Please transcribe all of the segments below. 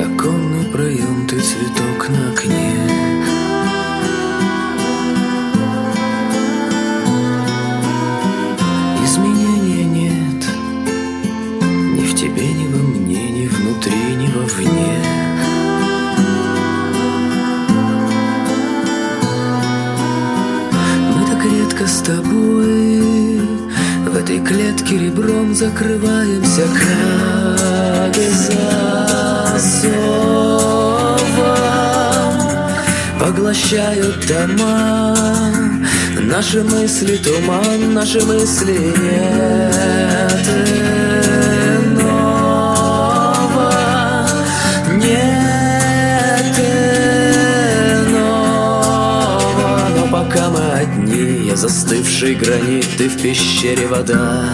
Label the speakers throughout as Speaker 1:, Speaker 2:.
Speaker 1: оконный проем, ты цветок на окне. Изменения нет ни в тебе, ни во мне, ни внутри, ни вовне. Мы так редко с тобой в этой клетке ребром закрываемся, как засовом. Поглощают дома наши мысли, туман, наши мысли нет иного, нет иного. Но пока мы одни, я застывший гранит, ты в пещере вода.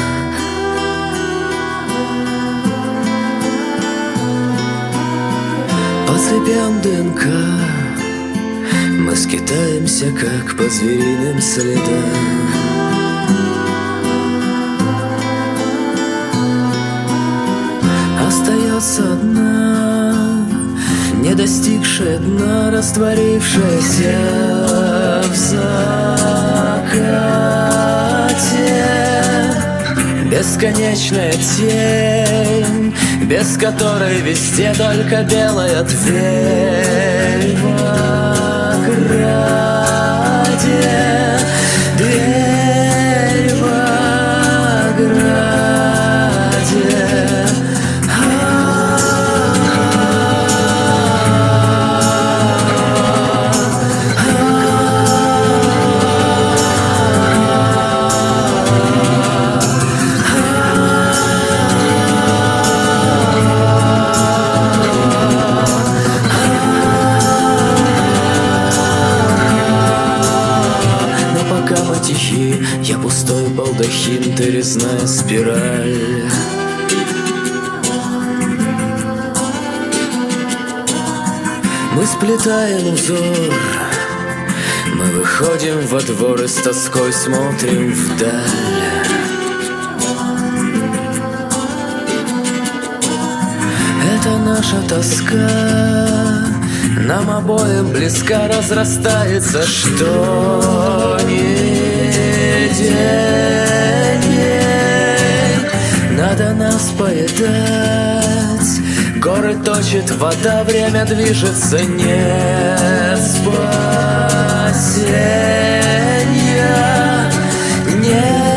Speaker 1: По цепям ДНК мы скитаемся, как по звериным следам. Остается одна, не достигшая дна, растворившаяся в закате. Бесконечная тень, без которой везде только белая дверь в ограде, дверь в ограде. Я пустой балдахин, ты резная спираль. Мы сплетаем узор, мы выходим во двор и с тоской смотрим вдаль. Это наша тоска, нам обоим близка, разрастается, что не день. Надо нас поедать, горы точит вода, время движется, нет спасения, нет.